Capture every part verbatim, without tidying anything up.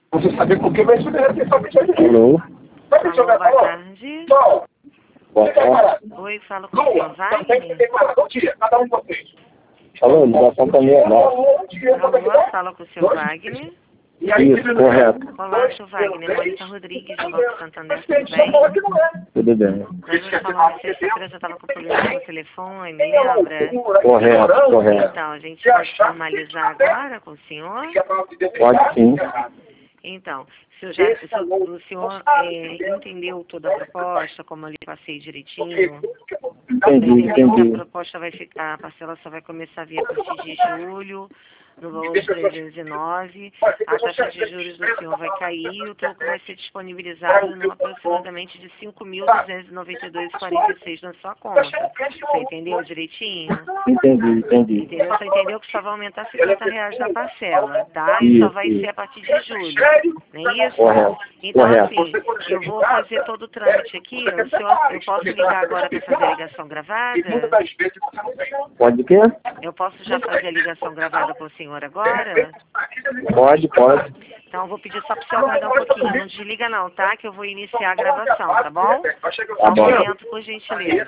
Você sabe por que vai estudar responsabilidade aqui. Alô? Sabe o que eu Alô, vou boa falar? tarde. Não. Boa tarde. Oi, falo com o senhor Lua, você tem que Wagner. ter para bom dia, cada um de vocês. Alô, ligação pra mim agora. Bom dia, Alô, fala com o senhor Wagner. Isso, correto. Olá, senhor Wagner. Mônica Rodrigues, do Banco Santander, tudo bem? Tudo bem. Nós nos falamos sexta-feira, você estava com problema no telefone, lembra? Correto, correto. Então, a gente pode formalizar agora com o senhor? Pode sim. Então, se eu já, se o o senhor é, entendeu toda a proposta, como eu lhe passei direitinho? Entendi, Entendeu que a entendi. proposta vai ficar, a parcela só vai começar a vir a partir de julho, no valor de trezentos e nove, a taxa de juros do senhor vai cair e o troco vai ser disponibilizado em aproximadamente de cinco mil duzentos e noventa e dois vírgula quarenta e seis na sua conta. Você entendeu direitinho? Entendi, entendi. Entendeu? Só entendeu que só vai aumentar cinquenta reais da parcela, tá? E só vai Isso, ser a partir de julho, não é isso? Correto, Então, correto. assim, eu vou fazer todo o trâmite aqui. O senhor, eu posso ligar agora para fazer a ligação gravada? Pode o quê? Eu posso já fazer a ligação gravada com o senhor agora? Pode, pode. Então, eu vou pedir só para o senhor aguardar um pouquinho. Não desliga não, tá? Que eu vou iniciar a gravação, tá bom? Só um bom. momento, por gentileza.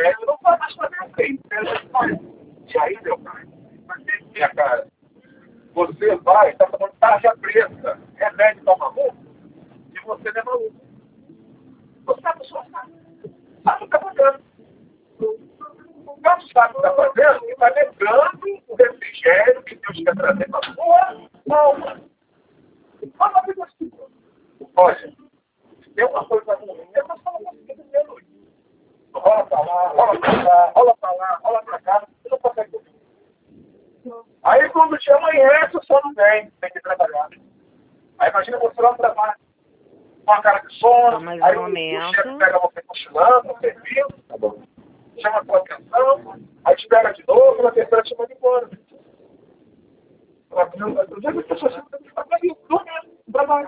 E aí, meu pai? Minha cara, você vai, tá tomando tarja preta, remédio pra maluco, e você não é maluco. Você sabe o que você sabe. Sabe o que tá fazendo. O gato sabe o que tá fazendo e vai negando o refrigério que Deus quer trazer pra sua alma. Fala a vida assim. Olha, se tem uma coisa ruim, é só falar assim de meia-noite. Rola pra lá, rola pra cá, rola pra lá, rola pra cá, você não consegue dormir. Aí quando te amanhece, o sono vem, tem que trabalhar. Aí imagina você lá no trabalho, com a cara de sono, Só mais aí um o momento. chefe pega você cochilando, no serviço, tá bom. Chama a sua atenção, aí te pega de novo, na terceira te manda embora. Eu digo que as pessoas estão dormindo, no trabalho.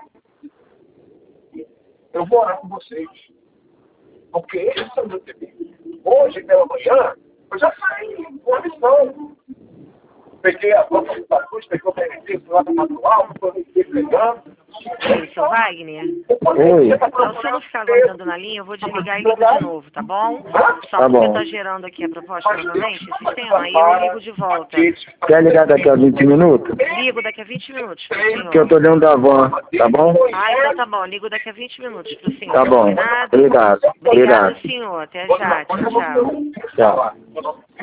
Eu vou orar com vocês. Porque esse é o meu dever. Hoje, pela manhã, eu já saí com a missão. Peguei a boca do Patus, peguei o benefício lá do manual, estou pegando. Oi, seu Wagner? Oi. Então, se eu não ficar aguardando na linha, eu vou desligar e ligo de novo, tá bom? Só Tá porque bom. tá gerando aqui a proposta novamente, o sistema, aí eu ligo de volta. Quer ligar daqui a vinte minutos? Ligo daqui a vinte minutos pro senhor. Que eu tô dentro da van, tá bom? Ah, então tá bom, ligo daqui a vinte minutos pro senhor. Tá bom. Combinado? Obrigado. Obrigado, Obrigado. senhor. Até já. Tchau, tchau. Tchau.